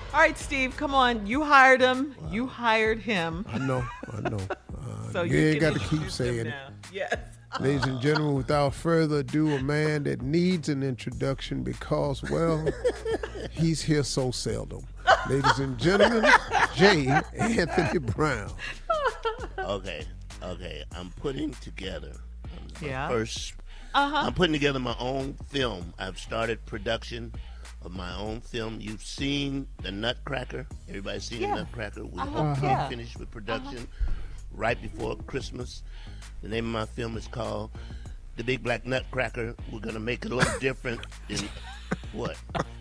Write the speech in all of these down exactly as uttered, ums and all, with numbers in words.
All right, Steve, come on. You hired him. Wow. You hired him. I know. I know. Uh, so you, you ain't got to keep saying it. Yes. Ladies and gentlemen, without further ado, a man that needs an introduction because, well, he's here so seldom. Ladies and gentlemen, J. Anthony Brown. Okay, okay. I'm putting together my yeah. first. Uh-huh. I'm putting together my own film. I've started production of my own film. You've seen The Nutcracker. Everybody's seen yeah. The Nutcracker. We uh-huh. hope to yeah. finish with production uh-huh. right before Christmas. The name of my film is called The Big Black Nutcracker. We're going to make it a little different than what?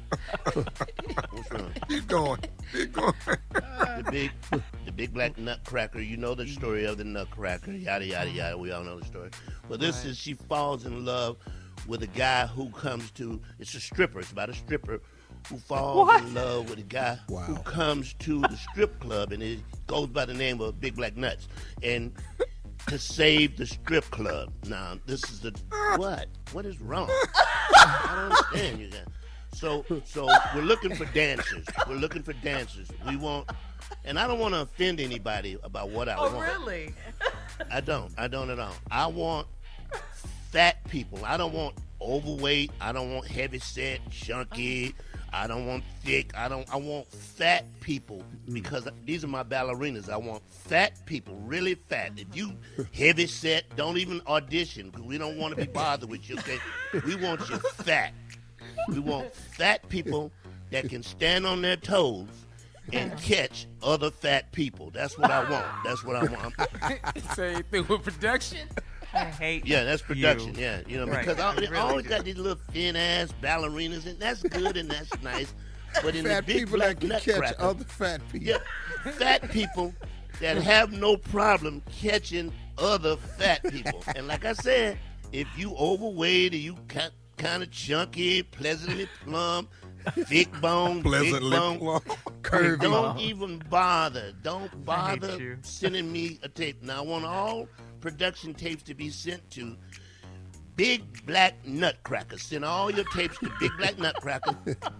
What's wrong? Keep going. Keep going. The big, the big black nutcracker. You know the story of the nutcracker. Yada, yada, yada. We all know the story. Well, this right. is she falls in love with a guy who comes to, it's a stripper. It's about a stripper who falls what? in love with a guy wow. who comes to the strip club, and it goes by the name of Big Black Nuts. And to save the strip club. Now, this is the, what? What is wrong? I don't understand you guys. So, so we're looking for dancers. We're looking for dancers. We want, and I don't want to offend anybody about what I oh, want. Oh, really? I don't. I don't at all. I want fat people. I don't want overweight. I don't want heavy set, chunky. I don't want thick. I don't. I want fat people because these are my ballerinas. I want fat people, really fat. If you heavy set, don't even audition because we don't want to be bothered with you. Okay, we want you fat. We want fat people that can stand on their toes and catch other fat people. That's what I want. That's what I want. Same thing with production. I hate Yeah, that's production. you. Yeah, you know, right. because I, really I always do. got these little thin ass ballerinas, and that's good and that's nice. But in Fat the big people black that can nutcracker, catch other fat people. yeah, fat people that have no problem catching other fat people. And like I said, if you overweight or you kind kind of chunky, pleasantly plump, thick bone, Pleasantly big bone, plump, curvy. don't even bother. Don't I bother hate you. sending me a tape. Now I want all production tapes to be sent to Big Black Nutcracker. Send all your tapes to Big Black Nutcracker.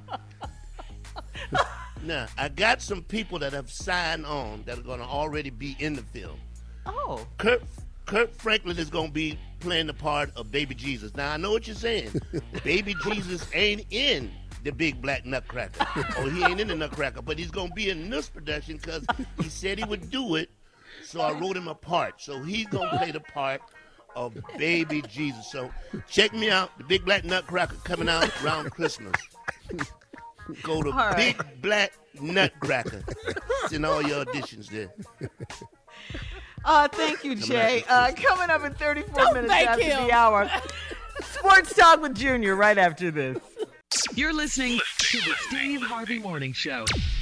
Now, I got some people that have signed on that are going to already be in the film. Oh. Kurt Kurt Franklin is going to be playing the part of Baby Jesus. Now, I know what you're saying. Baby Jesus ain't in the Big Black Nutcracker. Or he ain't in the Nutcracker, but he's going to be in this production because he said he would do it, so I wrote him a part. So he's going to play the part of Baby Jesus. So check me out, the Big Black Nutcracker coming out around Christmas. Go to right. Big Black Nutcracker. Send all your auditions there. Uh, thank you, Jay. Uh, coming up in thirty-four Don't minutes thank after him. the hour. Sports Talk with Junior right after this. You're listening to the Steve Harvey Morning Show.